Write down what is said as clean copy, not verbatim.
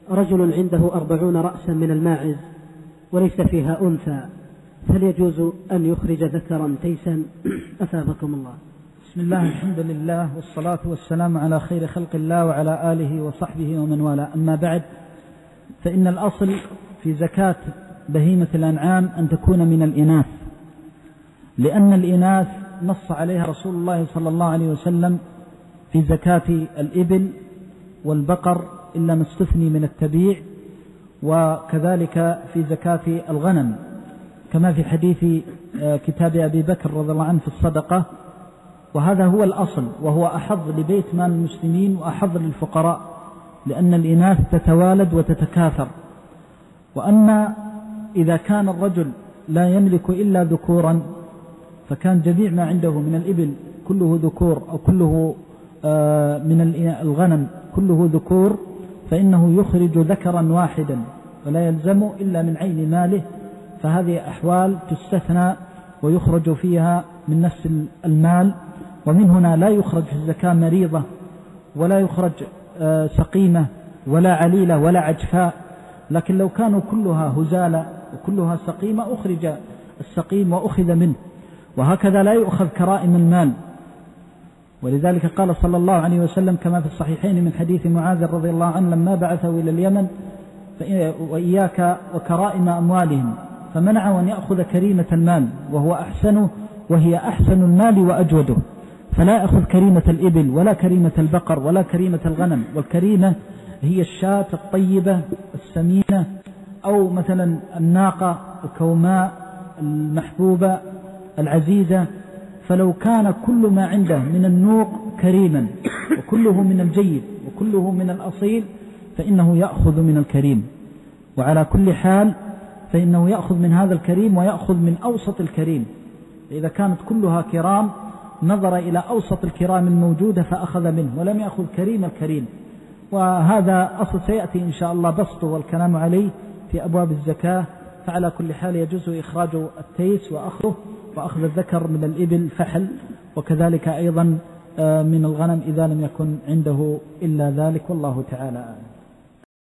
رجل عنده 40 رأسا من الماعز وليس فيها أنثى، هل يجوز أن يخرج ذكرا تيسا؟ أثابكم الله. بسم الله، الحمد لله، والصلاة والسلام على خير خلق الله وعلى آله وصحبه ومن والاه. أما بعد، فإن الأصل في زكاة بهيمة الأنعام أن تكون من الإناث، لأن الإناث نص عليها رسول الله صلى الله عليه وسلم في زكاة الإبل والبقر إلا ما استثني من التبيع، وكذلك في زكاة الغنم كما في حديث كتاب أبي بكر رضي الله عنه في الصدقة. وهذا هو الأصل، وهو أحظ لبيت مال المسلمين وأحظ للفقراء، لأن الإناث تتوالد وتتكاثر. وأما إذا كان الرجل لا يملك إلا ذكورا، فكان جميع ما عنده من الإبل كله ذكور أو كله من الغنم كله ذكور، فإنه يخرج ذكرا واحدا ولا يلزم إلا من عين ماله. فهذه أحوال تستثنى ويخرج فيها من نفس المال. ومن هنا لا يخرج في الزكاة مريضة، ولا يخرج سقيمة ولا عليلة ولا عجفاء، لكن لو كانوا كلها هزالة وكلها سقيمة أخرج السقيم وأخذ منه. وهكذا لا يؤخذ كرائم المال، ولذلك قال صلى الله عليه وسلم كما في الصحيحين من حديث معاذ رضي الله عنه لما بعثه إلى اليمن: وإياك وكرائم أموالهم، فمنع أن يأخذ كريمة المال وهي أحسن المال وأجوده، فلا يأخذ كريمة الإبل ولا كريمة البقر ولا كريمة الغنم. والكريمة هي الشاة الطيبة السمينة، أو مثلا الناقة الكوماء المحبوبة العزيزة. فلو كان كل ما عنده من النوق كريما وكله من الجيد وكله من الأصيل، فإنه يأخذ من الكريم. وعلى كل حال فإنه يأخذ من هذا الكريم ويأخذ من أوسط الكريم. إذا كانت كلها كرام نظر إلى أوسط الكرام الموجودة فأخذ منه، ولم يأخذ كريم الكريم. وهذا أصل سيأتي إن شاء الله بسطه والكلام عليه في أبواب الزكاة. فعلى كل حال يجوز إخراج التيس وأخذ الذكر من الإبل فحل، وكذلك أيضا من الغنم إذا لم يكن عنده إلا ذلك، والله تعالى أعلم.